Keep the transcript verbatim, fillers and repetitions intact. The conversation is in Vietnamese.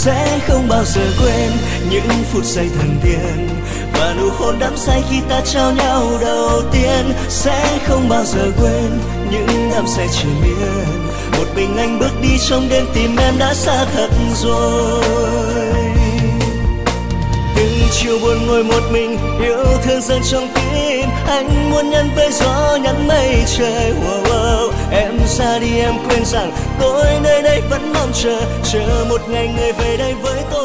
sẽ không bao giờ quên những phút giây thần tiên và nụ hôn đắm say khi ta trao nhau đầu tiên. Sẽ không bao giờ quên những đắm say triền miên, một mình anh bước đi trong đêm tìm em đã xa thật rồi. Từng chiều buồn ngồi một mình yêu thương dâng trong tim, anh muốn nhắn với gió nhắn mây trời. Wow, wow. Em ra đi em quên rằng tôi nơi đây vẫn mong chờ, chờ một ngày người về đây với tôi.